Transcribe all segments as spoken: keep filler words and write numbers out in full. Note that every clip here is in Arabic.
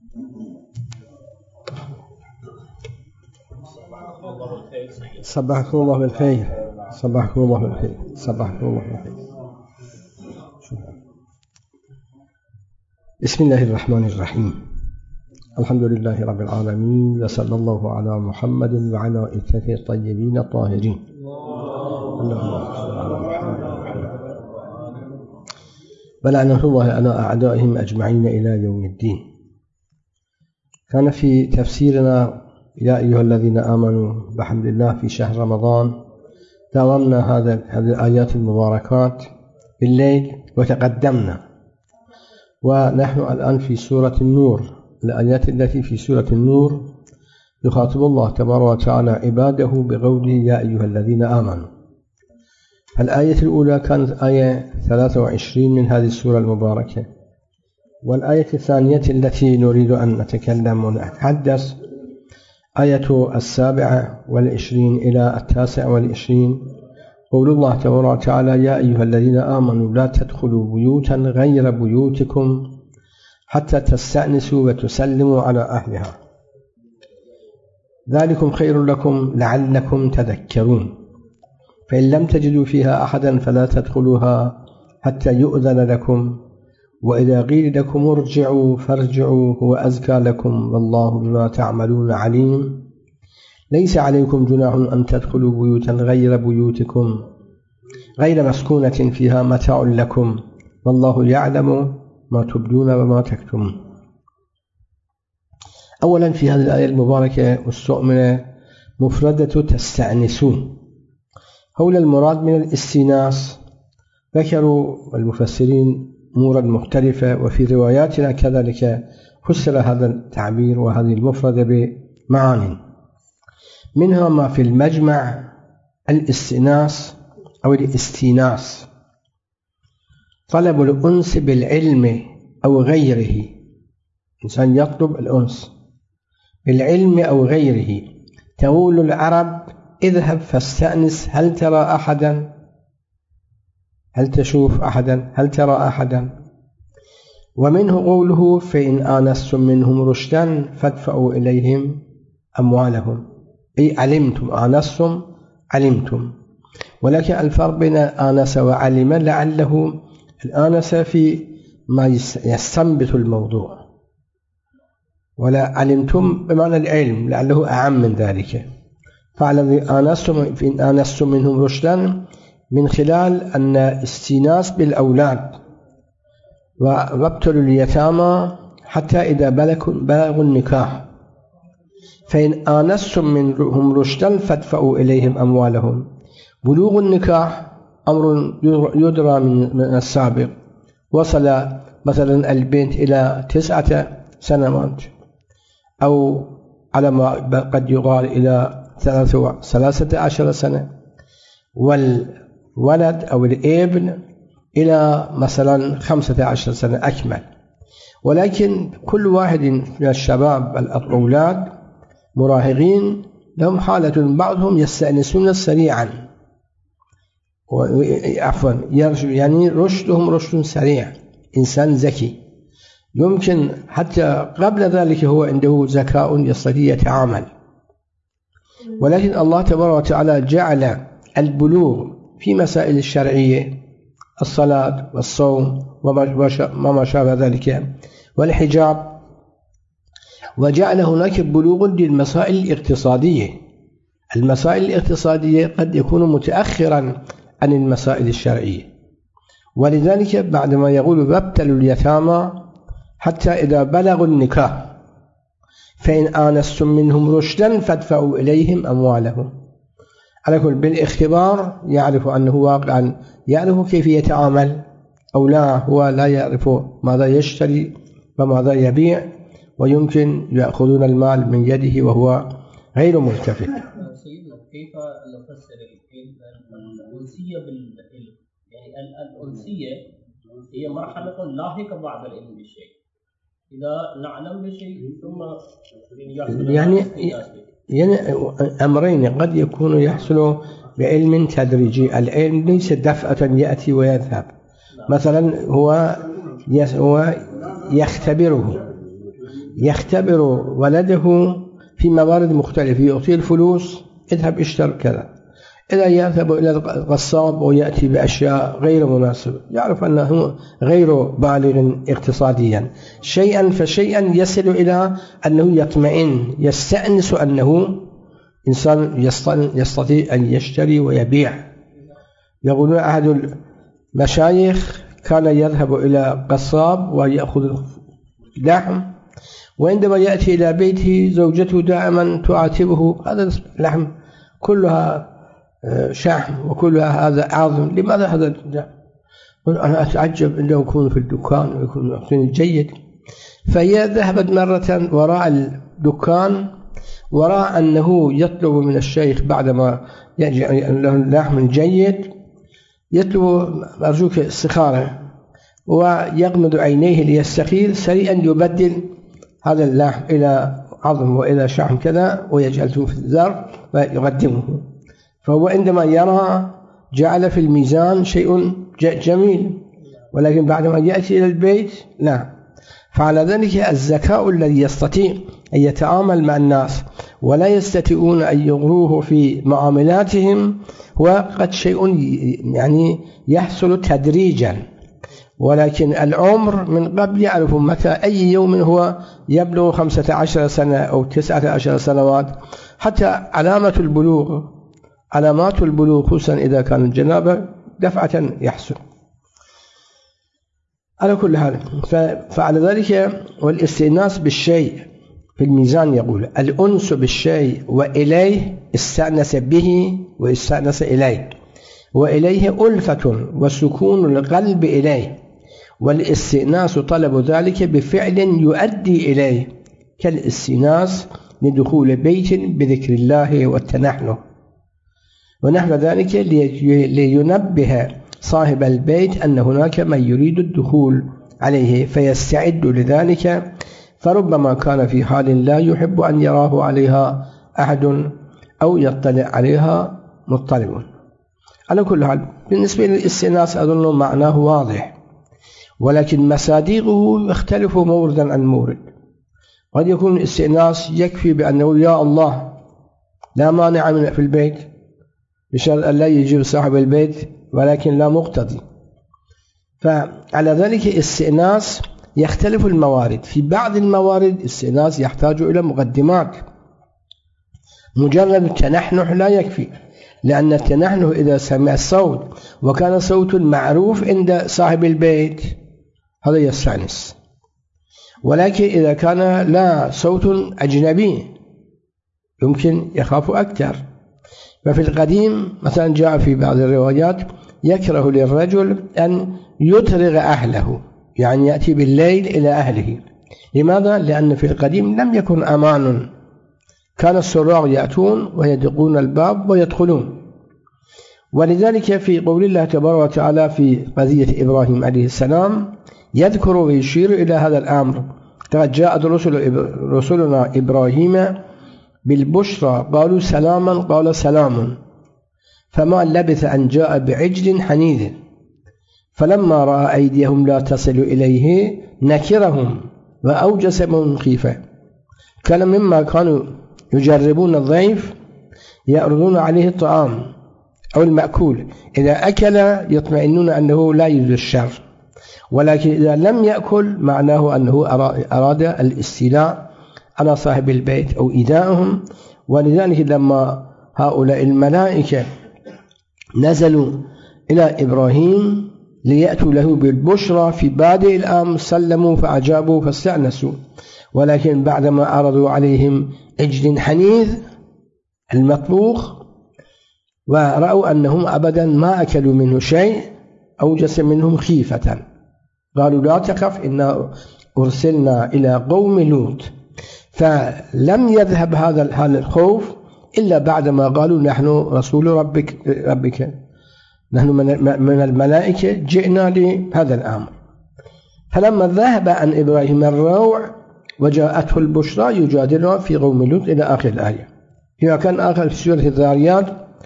صبحكم الله بالخير. صبحكم الله بالخير. صبحكم الله بالخير. بسم الله الرحمن الرحيم. الحمد لله رب العالمين، وصلى الله على محمد وعلى آله الطيبين الطاهرين. اللهم صل على محمد ولعنة الله على أعدائهم أجمعين إلى يوم الدين. كان في تفسيرنا يا أيها الذين آمنوا بحمد الله في شهر رمضان داومنا هذا هذه الآيات المباركات بالليل وتقدمنا، ونحن الآن في سورة النور. الآيات التي في سورة النور يخاطب الله تبارك وتعالى عباده بقوله يا أيها الذين آمنوا. الآية الأولى كانت آية ثلاثة وعشرين من هذه السورة المباركة، والآية الثانية التي نريد أن نتكلم ونتحدث آية السابعة والعشرين إلى التاسع والعشرين. قول الله تبارك وتعالى يا أيها الذين آمنوا لا تدخلوا بيوتا غير بيوتكم حتى تستأنسوا وتسلموا على أهلها ذلكم خير لكم لعلكم تذكرون، فإن لم تجدوا فيها أحدا فلا تدخلوها حتى يؤذن لكم، وإذا قيل لكم ارجعوا فارجعوا هو أزكى لكم والله بما تعملون عليم. ليس عليكم جناح أن تدخلوا بيوتا غير بيوتكم غير مسكونة فيها متاع لكم والله يعلم ما تبدون وما تكتمون. أولا في هذه الآية المباركة استعمل مفردة تستأنسون. حول المراد من الاستئناس ذكروا المفسرين أمورا مختلفة، وفي رواياتنا كذلك فسر هذا التعبير وهذه المفردة بمعان، منها ما في المجمع الاستئناس أو الاستئناس طلب الأنس بالعلم أو غيره. إنسان يطلب الأنس بالعلم أو غيره. تقول العرب اذهب فاستأنس هل ترى أحدا، هل تشوف أحدا، هل ترى أحدا. ومنه قوله فإن آنستم منهم رشدا فادفعوا إليهم أموالهم، أي علمتم. آنستم علمتم، ولكن الفرق بين آنس وعلم لعله الآنس في ما يستنبط الموضوع، ولا علمتم بمعنى العلم لعله أعم من ذلك. فالذي آنستم فإن آنستم منهم رشدا من خلال أن استئناس بالأولاد وابتلوا اليتامى حتى إذا بلغوا النكاح. فإن آنستم منهم رشدا فادفعوا إليهم أموالهم. بلوغ النكاح أمر يدرى من السابق، وصل مثلا البنت إلى تسعة سنوات أو على ما قد يقال إلى ثلاثة عشر سنة، والولد أو الابن إلى مثلا خمسة عشر سنة أكمل. ولكن كل واحد من الشباب الأولاد مراهقين لهم حالة، بعضهم يستأنسون سريعا، عفوا يعني رشدهم رشد سريع. إنسان ذكي يمكن حتى قبل ذلك هو عنده ذكاء يستطيع يتعامل، ولكن الله تبارك وتعالى جعل البلوغ في مسائل الشرعية الصلاة والصوم وما شابه ذلك والحجاب، وجعل هناك بلوغ للمسائل الاقتصادية. المسائل الاقتصادية قد يكون متأخرا عن المسائل الشرعية، ولذلك بعدما يقول وابتلوا اليتامى حتى إذا بلغوا النكاح فإن آنستم منهم رشدا فادفعوا إليهم أموالهم. على كل بالاختبار يعرف أنه واقعا يعرف كيف يتعامل أو لا، هو لا يعرف ماذا يشتري وماذا يبيع، ويمكن يأخذون المال من يده وهو غير ملتفت. سيدنا كيف نفسر الأنسية بالعلم؟ يعني الأنسية هي مرحلة لاحقة بعد العلم بالشيء، إذا نعلم بشيء ثم يعني يعني أمرين قد يكون يحصل بعلم تدريجي. العلم ليس دفعة يأتي ويذهب. مثلا هو هو يختبره يختبر ولده في موارد مختلفة، يعطيه الفلوس اذهب اشتر كذا، إذا يذهب إلى القصاب ويأتي بأشياء غير مناسبة يعرف أنه غير بالغ اقتصاديا، شيئا فشيئا يصل إلى أنه يطمئن يستأنس أنه إنسان يستطيع أن يشتري ويبيع. يقولون أحد المشايخ كان يذهب إلى قصاب ويأخذ لحم، وعندما يأتي إلى بيته زوجته دائما تعاتبه هذا اللحم كلها شحم وكلها هذا عظم، لماذا هذا اللحم؟ أنا أتعجب أنه يكون في الدكان ويكون يعطيني جيد. فهي ذهبت مرة وراء الدكان وراء أنه يطلب من الشيخ بعدما يجي له لحم جيد يطلب أرجوك استخارة، ويغمض عينيه ليستخير سريعا يبدل هذا اللحم إلى عظم وإلى شحم كذا ويجعله في الظرف ويقدمه. فهو عندما يرى جعل في الميزان شيء جميل، ولكن بعدما يأتي إلى البيت لا. فعلى ذلك الذكاء الذي يستطيع أن يتعامل مع الناس ولا يستطيعون أن يغروه في معاملاتهم هو قد شيء يعني يحصل تدريجا، ولكن العمر من قبل يعرف متى أي يوم هو يبلغ خمسة عشر سنة أو تسعة عشر سنوات. حتى علامة البلوغ علامات البلوغ خصوصا إذا كان الجنابة دفعة يحصل. على كل حال فعلى ذلك والاستئناس بالشيء في الميزان يقول الأنس بالشيء وإليه استأنس به واستأنس إليه، وإليه ألفة وسكون القلب إليه، والاستئناس طلب ذلك بفعل يؤدي إليه كالاستئناس لدخول بيت بذكر الله والتنحنه ونحو ذلك لينبه صاحب البيت أن هناك من يريد الدخول عليه فيستعد لذلك، فربما كان في حال لا يحب أن يراه عليها أحد أو يطلع عليها مطلع. على كل حال بالنسبة للاستئناس أظن معناه واضح، ولكن مصادقه يختلف موردا عن مورد. قد يكون الاستئناس يكفي بأنه يا الله لا مانع من في البيت بشرط أن لا يجيب صاحب البيت، ولكن لا مقتضي. فعلى ذلك الاستئناس يختلف الموارد، في بعض الموارد الاستئناس يحتاج إلى مقدمات، مجرد التنحنح لا يكفي، لأن التنحنح إذا سمع الصوت وكان صوت معروف عند صاحب البيت هذا يستأنس، ولكن إذا كان لا صوت أجنبي يمكن يخاف أكثر. ففي القديم مثلا جاء في بعض الروايات يكره للرجل أن يترغ أهله، يعني يأتي بالليل إلى أهله. لماذا؟ لأن في القديم لم يكن أمان، كان السراق يأتون ويدقون الباب ويدخلون. ولذلك في قول الله تبارك وتعالى في قضية إبراهيم عليه السلام يذكر ويشير إلى هذا الأمر. قد جاءت رسل رسلنا إبراهيم بالبشرى قالوا سلاما قال سلام، فما لبث أن جاء بعجل حنيذ، فلما رأى أيديهم لا تصل إليه نكرهم وأوجس منهم خيفة. كان مما كانوا يجربون الضيف يعرضون عليه الطعام أو المأكول، إذا أكل يطمئنون أنه لا يوجد الشر، ولكن إذا لم يأكل معناه أنه أراد الاستيلاء على صاحب البيت أو إيذائهم. ولذلك لما هؤلاء الملائكة نزلوا إلى إبراهيم ليأتوا له بالبشرى في بادئ الأمر سلموا فأجابوا فاستأنسوا، ولكن بعدما عرضوا عليهم عجل حنيذ المطبوخ ورأوا أنهم أبدا ما أكلوا منه شيء أوجس منهم خيفة، قالوا لا تخف إنا أرسلنا إلى قوم لوط. فلم يذهب هذا الحال الخوف إلا بعدما قالوا نحن رسول ربك, ربك نحن من الملائكة جئنا لهذا الأمر. فلما ذهب عن إبراهيم الروع وجاءته البشرى يجادلنا في قوم لوط إلى آخر الآية. هي كان آخر في سورة الذاريات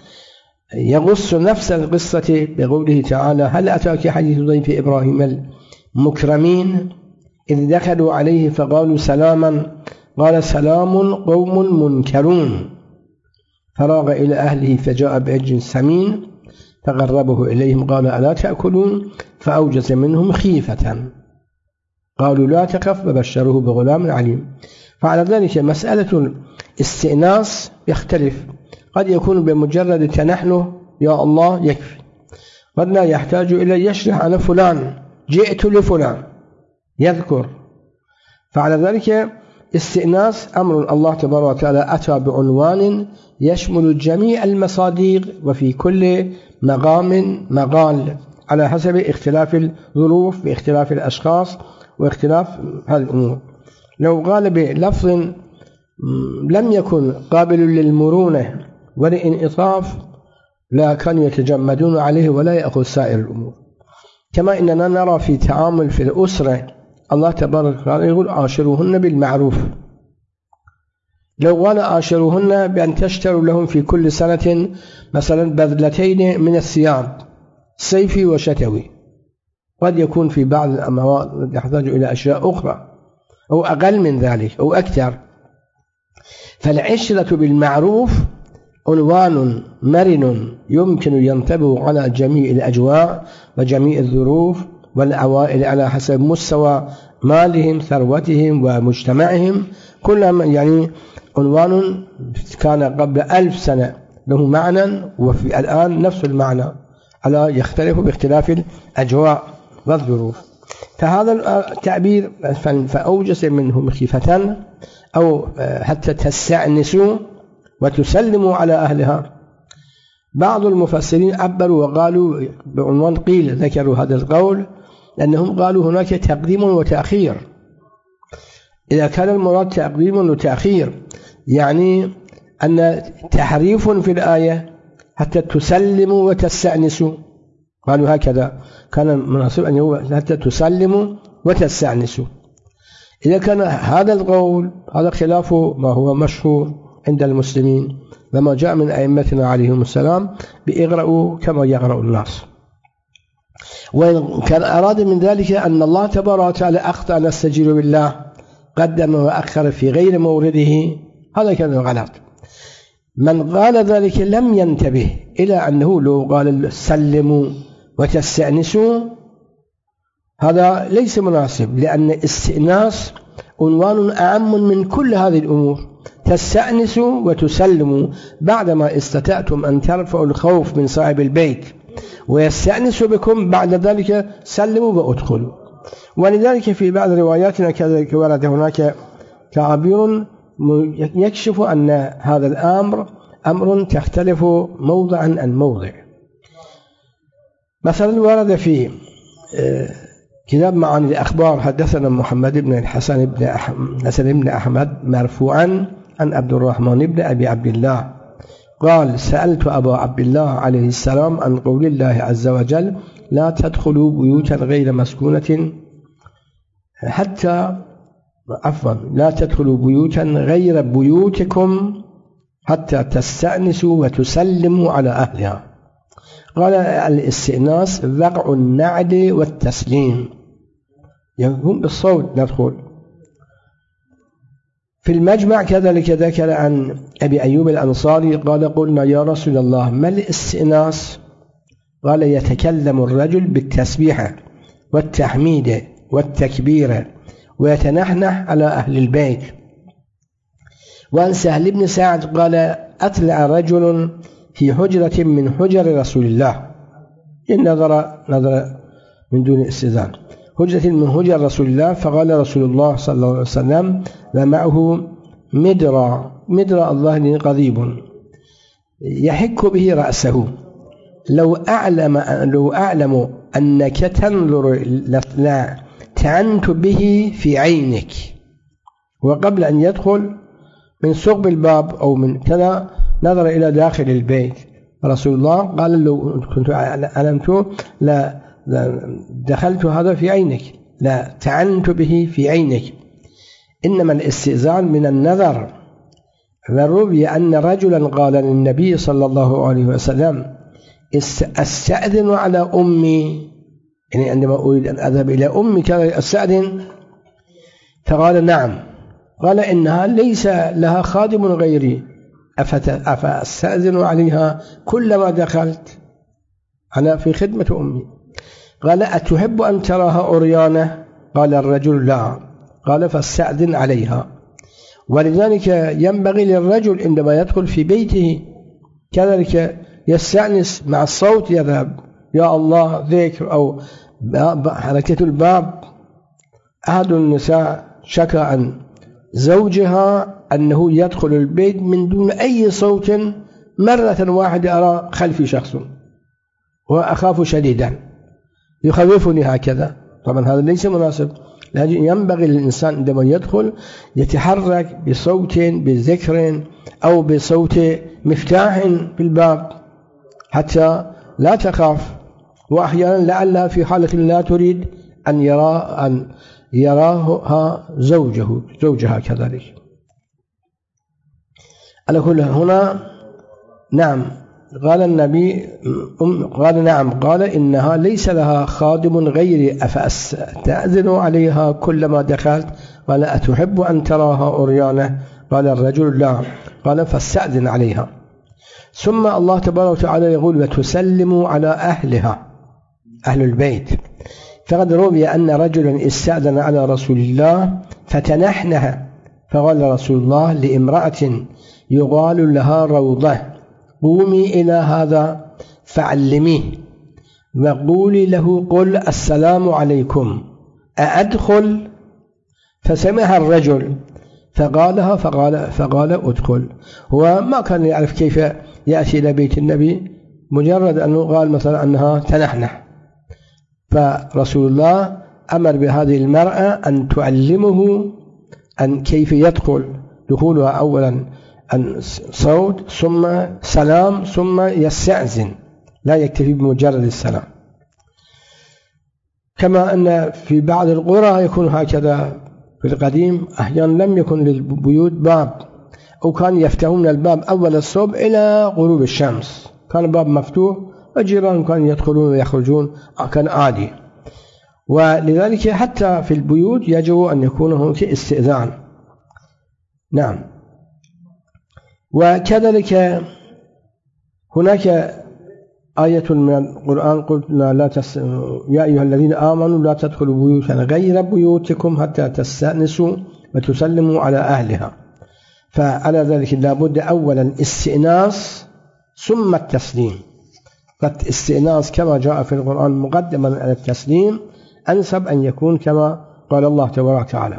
يغص نفس القصة بقوله تعالى هل أتاك حديث ضيف إبراهيم المكرمين إذ دخلوا عليه فقالوا سلاما قال سلام قوم منكرون فراغ إلى أهله فجاء بعجل سمين فقربه إليهم قال ألا تأكلون فأوجس منهم خيفة قالوا لا تخف فبشروه بغلام عليم. فعلى ذلك مسألة الاستئناس يختلف، قد يكون بمجرد تنحنه يا الله يكفي، قد لا يحتاج إلى يشرح عن فلان جئت لفلان يذكر. فعلى ذلك استئناس أمر الله تبارك وتعالى أتى بعنوان يشمل جميع المصادق وفي كل مقام مقال على حسب اختلاف الظروف واختلاف الأشخاص واختلاف هذه الأمور. لو قال بلفظ لم يكن قابل للمرونة والانعطاف لا كانوا يتجمدون عليه ولا يأخذ سائر الأمور. كما إننا نرى في تعامل في الأسرة الله تبارك وتعالى يقول عاشروهن بالمعروف. لو قال عاشروهن بأن تشتروا لهم في كل سنة مثلا بذلتين من الثياب صيفي وشتوي، قد يكون في بعض الأموال يحتاج إلى أشياء أخرى أو أقل من ذلك أو أكثر. فالعشرة بالمعروف عنوان مرن يمكن ينطبق على جميع الأجواء وجميع الظروف والعوائل على حسب مستوى مالهم ثروتهم ومجتمعهم. كلما يعني عنوان كان قبل ألف سنة له معنى وفي الآن نفس المعنى على يختلف باختلاف الأجواء والظروف. فهذا التعبير فأوجس منهم خيفة أو حتى تستأنسوا وتسلموا على أهلها. بعض المفسرين عبروا وقالوا بعنوان قيل ذكروا هذا القول لأنهم قالوا هناك تقديم وتأخير. إذا كان المراد تقديم وتأخير يعني أن تحريف في الآية حتى تسلموا وتستأنسوا، قالوا هكذا كان مناسب أن يقول حتى تسلموا وتستأنسوا. إذا كان هذا القول هذا خلاف ما هو مشهور عند المسلمين لما جاء من أئمتنا عليهم السلام بإقرأوا كما يقرأ الناس. وإن كان أراد من ذلك أن الله تبارك وتعالى أخطأ نستجير بالله قدم وأخر في غير مورده، هذا كان غلط. من قال ذلك لم ينتبه إلى أنه لو قال سلموا وتستأنسوا هذا ليس مناسب، لأن الاستئناس عنوان أعم من كل هذه الأمور. تستأنسوا وتسلموا بعدما استطعتم أن ترفعوا الخوف من صاحب البيت ويستأنسوا بكم بعد ذلك سلموا وادخلوا. ولذلك في بعض رواياتنا كذلك ورد هناك تعبير يكشف أن هذا الأمر أمر تختلف موضعا عن موضع. مثلا ورد في كتاب معاني الأخبار حدثنا محمد بن الحسن بن حسن بن أحمد مرفوعا عن عبد الرحمن بن أبي عبد الله قال سألت أبا عبد الله عليه السلام عن قول الله عز وجل لا تدخلوا بيوتا غير مسكونة حتى عفوا لا تدخلوا بيوتا غير بيوتكم حتى تستأنسوا وتسلموا على أهلها. قال الاستئناس وقع النعل والتسليم، يكون بالصوت ندخل. في المجمع كذلك ذكر عن أبي أيوب الأنصاري قال قلنا يا رسول الله ما الاستئناس؟ قال يتكلم الرجل بالتسبيح والتحميد والتكبير ويتنحنح على أهل البيت. وعن سهل بن سعد قال أطلع رجل في حجرة من حجر رسول الله، إن نظر نظر من دون استئذان، حجرة من حجر رسول الله، فقال رسول الله صلى الله عليه وسلم ومعه مدرى مدرى الله قضيب يحك به رأسه لو أعلم لو أعلم أنك تنظر لا تعنت به في عينك. وقبل أن يدخل من ثقب الباب أو من كذا نظر إلى داخل البيت. رسول الله قال لو كنت علمت لا دخلت هذا في عينك لا تعنت به في عينك. إنما الاستئذان من النظر. وروي أن رجلا قال للنبي صلى الله عليه وسلم أستأذن على أمي، يعني عندما أريد أن أذهب إلى أمي كان أستأذن، فقال نعم. قال إنها ليس لها خادم غيري أفأستأذن عليها كلما دخلت؟ أنا في خدمة أمي. قال أتحب أن تراها عريانة؟ قال الرجل لا. قال فاستأذن عليها. ولذلك ينبغي للرجل عندما يدخل في بيته كذلك يستأنس مع الصوت، يذهب يا الله ذكر أو حركة الباب. أحد النساء شكى عن زوجها أنه يدخل البيت من دون أي صوت، مرة واحدة أرى خلفي شخص وأخاف شديدا يخوفني هكذا. طبعا هذا ليس مناسب. لكن ينبغي للإنسان عندما يدخل يتحرك بصوت بذكر أو بصوت مفتاح في الباب حتى لا تخاف. وأحيانا لعلها في حالة لا تريد أن يرى أن يراها زوجه زوجها كذلك. على كل هنا نعم قال النبي قال نعم قال إنها ليس لها خادم غيري أفأستأذن عليها كلما دخلت؟ قال أتحب أن تراها عريانة؟ قال الرجل لا. قال فاستأذن عليها. ثم الله تبارك وتعالى يقول وتسلموا على أهلها، أهل البيت. فقد روي أن رجلا استأذن على رسول الله فتنحنها، فقال رسول الله لامرأة يقال لها روضة قومي إلى هذا فعلميه وقولي له قل السلام عليكم أأدخل؟ فسمعها الرجل فقالها فقال, فقال أدخل. هو ما كان يعرف كيف يأتي إلى بيت النبي، مجرد أنه قال مثلا أنها تنحنح، فرسول الله أمر بهذه المرأة أن تعلمه أن كيف يدخل، دخولها أولا صوت ثم سلام ثم يستأذن، لا يكتفي بمجرد السلام. كما أن في بعض القرى يكون هكذا. في القديم أحيانا لم يكن للبيوت باب، أو كان يفتحون الباب أول الصبح إلى غروب الشمس، كان الباب مفتوح والجيران كانوا يدخلون ويخرجون، كان عادي. ولذلك حتى في البيوت يجب أن يكون هناك استئذان. نعم. وكذلك هناك آية من القرآن قلنا لا تس... يا أيها الذين آمنوا لا تدخلوا بيوتا غير بيوتكم حتى تستأنسوا وتسلموا على أهلها. فعلى ذلك لابد أولا استئناس ثم التسليم. فالاستئناس كما جاء في القرآن مقدما على التسليم أنسب أن يكون كما قال الله تبارك وتعالى.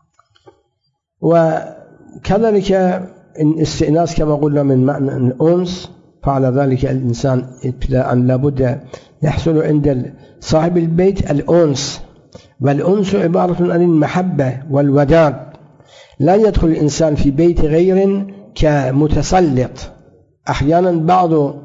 وكذلك الاستئناس كما قلنا من معنى الأنس، فعلى ذلك الإنسان ابتداء لابد يحصل عند صاحب البيت الأنس، والأنس عبارة عن المحبة والوداد. لا يدخل الإنسان في بيت غير كمتسلط. أحيانا بعض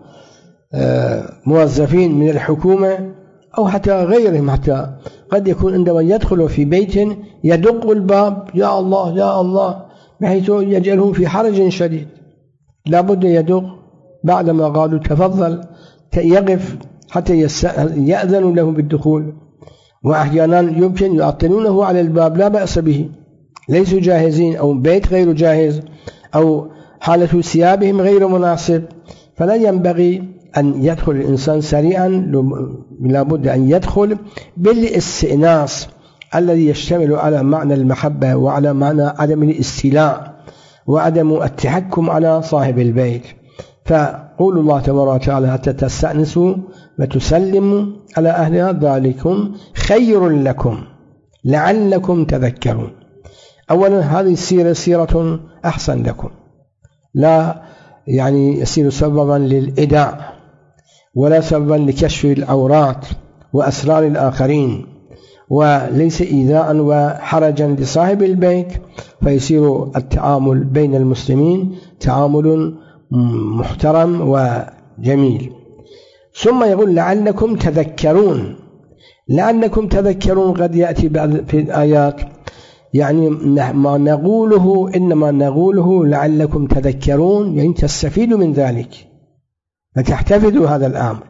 موظفين من الحكومة أو حتى غيرهم حتى قد يكون عندما يدخل في بيت يدق الباب يا الله يا الله، بحيث يجعلهم في حرج شديد. لابد يدق بعدما قالوا تفضل يقف حتى يأذن له بالدخول. وأحيانا يمكن يعطلونه على الباب لا بأس به، ليسوا جاهزين أو بيت غير جاهز أو حالة ثيابهم غير مناسب، فلا ينبغي أن يدخل الإنسان سريعا. لابد أن يدخل بالاستئناس الذي يشتمل على معنى المحبة وعلى معنى عدم الاستيلاء وعدم التحكم على صاحب البيت. فقول الله تبارك وتعالى حتى تستأنسوا وتسلموا على أهلها ذلكم خير لكم لعلكم تذكرون. أولا هذه السيرة سيرة أحسن لكم، لا يعني يصير سببا للإداء ولا سببا لكشف العورات وأسرار الآخرين، وليس إيذاء وحرجا لصاحب البيت، فيصير التعامل بين المسلمين تعامل محترم وجميل. ثم يقول لعلكم تذكرون. لعلكم تذكرون قد يأتي في الآيات يعني ما نقوله إنما نقوله لعلكم تذكرون، يعني تستفيدوا من ذلك فتحتفظوا هذا الأمر.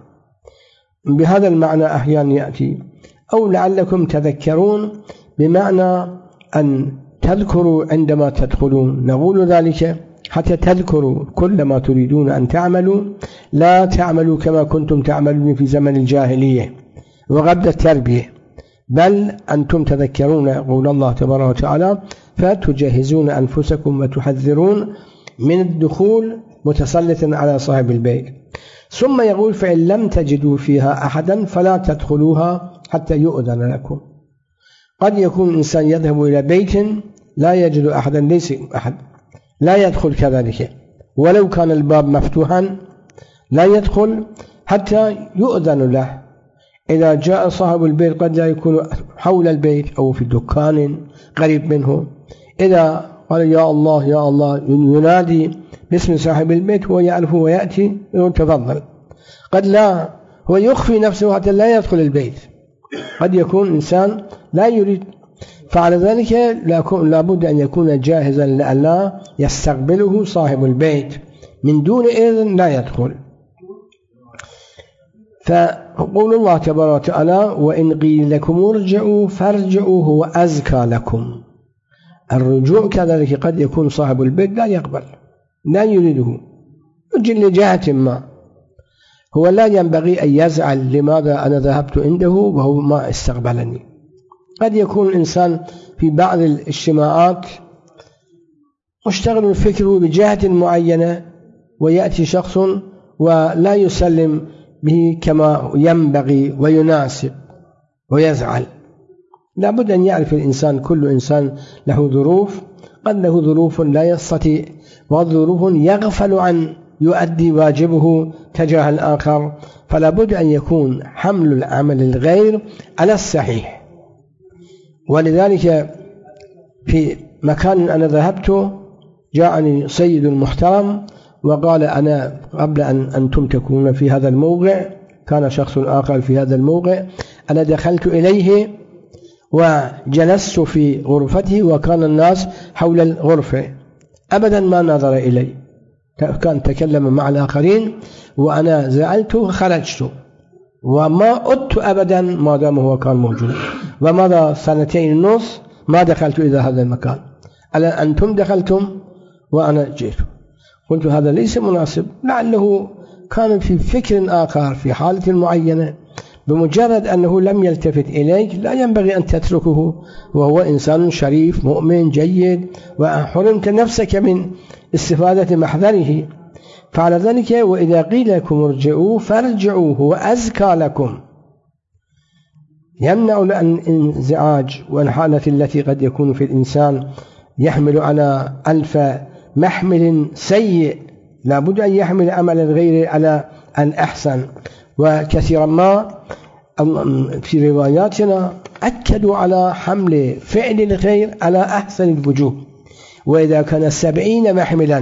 بهذا المعنى أحيانا يأتي، أو لعلكم تذكرون بمعنى أن تذكروا عندما تدخلون، نقول ذلك حتى تذكروا كل ما تريدون أن تعملوا، لا تعملوا كما كنتم تعملون في زمن الجاهلية وقبل التربية، بل أنتم تذكرون قول الله تبارك وتعالى فتجهزون أنفسكم وتحذرون من الدخول متسلطا على صاحب البيت. ثم يقول فإن لم تجدوا فيها أحدا فلا تدخلوها حتى يؤذن لكم. قد يكون الإنسان يذهب إلى بيت لا يجد أحدا، ليس أحد، لا يدخل كذلك ولو كان الباب مفتوحا، لا يدخل حتى يؤذن له. إذا جاء صاحب البيت قد لا يكون حول البيت أو في دكان قريب منه، إذا قال يا الله يا الله ينادي باسم صاحب البيت هو يعرفه ويأتي يقول تفضل. قد لا، هو يخفي نفسه حتى لا يدخل البيت. قد يكون إنسان لا يريد، فعلى ذلك لابد أن يكون جاهزا لألا يستقبله صاحب البيت من دون إذن لا يدخل. فقول الله تبارك وتعالى وإن قيل لكم ارجعوا فارجعوا هو أزكى لكم. الرجوع كذلك قد يكون صاحب البيت لا يقبل، لا يريده يجل لجهة ما، هو لا ينبغي أن يزعل لماذا أنا ذهبت عنده وهو ما استقبلني. قد يكون الإنسان في بعض الاجتماعات مشتغل فكره بجهة معينة ويأتي شخص ولا يسلم به كما ينبغي ويناسب ويزعل. لابد أن يعرف الإنسان كل إنسان له ظروف، قد له ظروف لا يستطيع وظروف يغفل عن يؤدي واجبه تجاه الآخر، فلا بد أن يكون حمل العمل الغير على الصحيح. ولذلك في مكان أنا ذهبت جاءني سيد محترم وقال أنا قبل أن أنتم تكونون في هذا الموقع كان شخص آخر في هذا الموقع، أنا دخلت إليه وجلست في غرفته وكان الناس حول الغرفة، أبدا ما نظر إلي، كان تكلم مع الآخرين وأنا زعلت وخرجت وما أدت أبدا ما دام هو كان موجود. ومضى سنتين ونص ما دخلت إلى هذا المكان، ألا أنتم دخلتم وأنا جئت. قلت هذا ليس مناسب، لعله كان في فكر آخر في حالة معينة، بمجرد أنه لم يلتفت إليك لا ينبغي أن تتركه، وهو إنسان شريف مؤمن جيد وحرمت نفسك من استفادة محضره. فعلى ذلك وإذا قيل لكم ارجعوا فارجعوا هو أزكى لكم، يمنع الانزعاج والحالة التي قد يكون في الإنسان يحمل على ألف محمل سيء، لابد أن يحمل عمل الغير على الأحسن. وكثيرا ما في رواياتنا أكدوا على حمل فعل الخير على أحسن الوجوه. وإذا كان سبعين محملا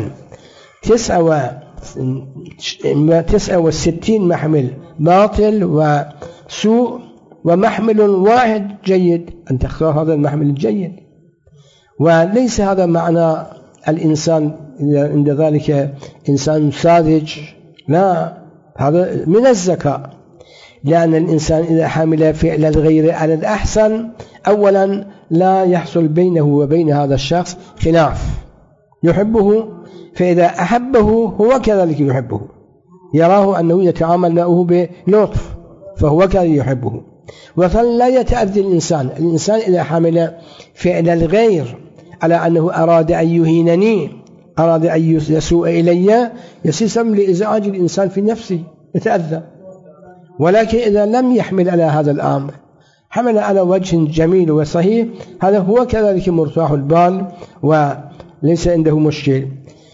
تسعة وستين محمل باطل وسوء ومحمل واحد جيد، أن تختار هذا المحمل الجيد. وليس هذا معنى الإنسان عند ذلك إنسان ساذج، لا، هذا من الذكاء، لأن الإنسان إذا حمل فعل الغير على الأحسن أولا لا يحصل بينه وبين هذا الشخص خلاف، يحبه، فإذا أحبه هو كذلك يحبه، يراه أنه يتعامل معه بلطف فهو كذلك يحبه. ولا يتأذي الإنسان الإنسان إذا حمل فعل الغير على أنه أراد أن يهينني، أراد أن يسوء إلي، يسيسم لإزعاج الإنسان في نفسه يتأذى. ولكن إذا لم يحمل على هذا الأمر، حمل على وجه جميل وصحيح، هذا هو كذلك مرتاح البال وليس عنده مشكل.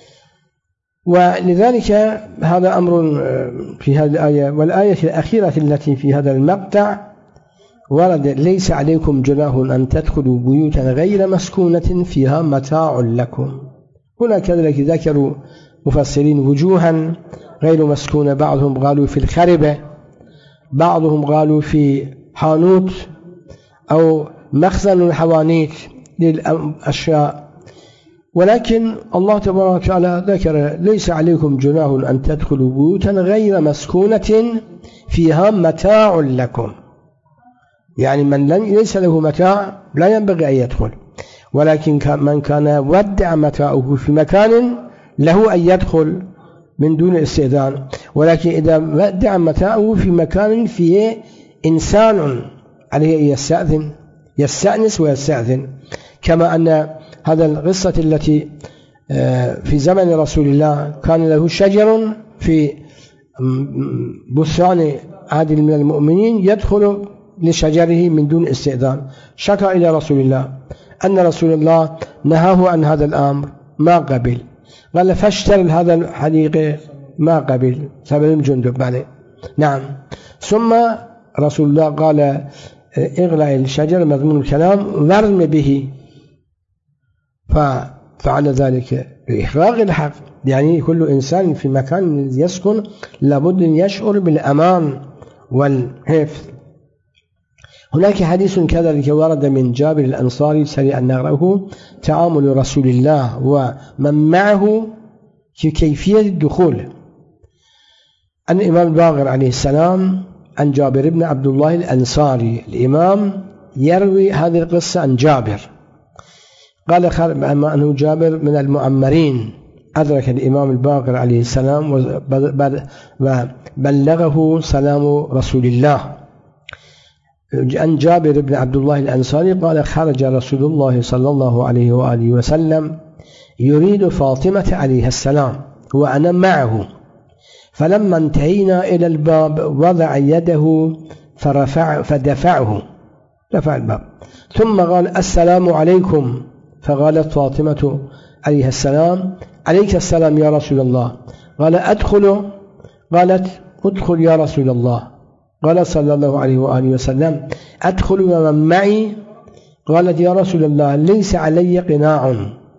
ولذلك هذا أمر في هذه الآية. والآية الأخيرة التي في هذا المقطع ورد ليس عليكم جناح أن تدخلوا بيوتا غير مسكونة فيها متاع لكم. هنا كذلك ذكروا مفسرين وجوها غير مسكونة، بعضهم قالوا في الخربة، بعضهم قالوا في حانوت أو مخزن الحوانيت للأشياء. ولكن الله تبارك وتعالى ذكر ليس عليكم جناح أن تدخلوا بيوتا غير مسكونة فيها متاع لكم، يعني من ليس له متاع لا ينبغي أن يدخل. ولكن من كان ودع متاعه في مكان له أن يدخل من دون استئذان. ولكن إذا ودع متاعه في مكان فيه إنسان عليه أن يستأذن يستأنس ويستأذن، كما أن هذا القصة التي في زمن رسول الله كان له شجر في بستان عادل من المؤمنين يدخل لشجره من دون استئذان، شكى إلى رسول الله أن رسول الله نهاه عن هذا الأمر ما قبل، قال فاشتري هذا الحديقة ما قبل سبب جندب عليه. نعم. ثم رسول الله قال اغلع الشجر مضمون الكلام وارم به، ففعل ذلك بإحراق الحق. يعني كل إنسان في مكان يسكن لابد أن يشعر بالأمان والحفظ. هناك حديث كذلك ورد من جابر الأنصاري سريعا نقرأه، تعامل رسول الله ومن معه في كيفية الدخول. أن الإمام الباقر عليه السلام عن جابر بن عبد الله الأنصاري، الإمام يروي هذه القصة عن جابر، قال أما أنه جابر من المؤمرين أدرك الإمام الباقر عليه السلام وبلغه سلام رسول الله. عن جابر بن عبد الله الأنصاري قال خرج رسول الله صلى الله عليه وآله وسلم يريد فاطمة عليه السلام وأنا معه، فلما انتهينا إلى الباب وضع يده فرفع فدفعه دفع الباب، ثم قال السلام عليكم، فقالت فاطمة عليه السلام عليك السلام يا رسول الله. قال أدخل، قالت أدخل يا رسول الله. قال صلى الله عليه وآله وسلم أدخل ومن معي؟ قالت يا رسول الله ليس علي قناع.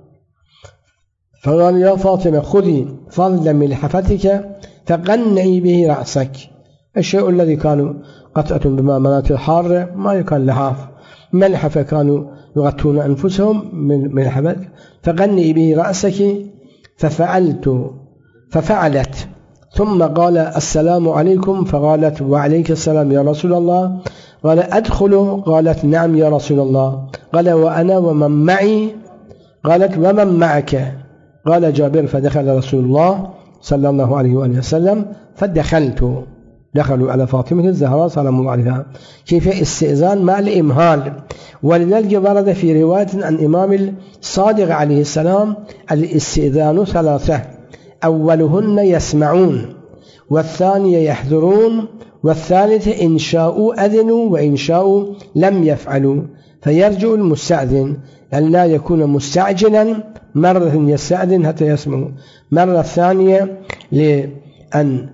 فقال يا فاطمة خذي فضلا من حفتك فقنعي به رأسك. الشيء الذي كانوا قطعة بما مناطق حارة ما كان لحاف ملحفة، كانوا يغطون أنفسهم من ملحفة، فقنعي به رأسك. ففعلت ففعلت ثم قال السلام عليكم، فقالت وعليك السلام يا رسول الله. قال أدخل، قالت نعم يا رسول الله. قال وأنا ومن معي؟ قالت ومن معك؟ قال جابر فدخل رسول الله صلى الله عليه وآله وسلم فدخلت. دخلوا على فاطمة الزهراء سلام الله عليها. كيف استئذان مع الإمهال. ولذلك ورد في رواية عن إمام الصادق عليه السلام الاستئذان ثلاثة، أولهن يسمعون، والثانية يحذرون، والثالثة إن شاءوا أذنوا وإن شاءوا لم يفعلوا. فيرجع المستأذن أن لا يكون مستعجلا، مرة يستأذن حتى يسمعوا، مرة ثانية لأن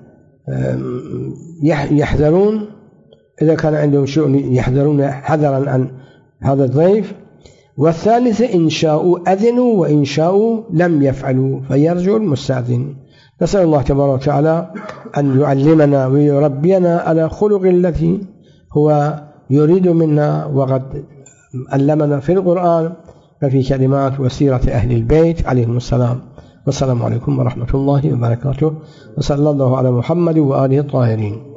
يحذرون إذا كان عندهم شيء يحذرون حذرا عن هذا الضيف، والثالثة إن شاءوا أذنوا وإن شاءوا لم يفعلوا فيرجع المستأذن. نسأل الله تبارك وتعالى أن يعلمنا ويربينا على خلق التي هو يريد منا، وقد علمنا في القرآن وفي كلمات وسيرة أهل البيت عليهم السلام. والسلام عليكم ورحمة الله وبركاته، وصلى الله على محمد وآله الطاهرين.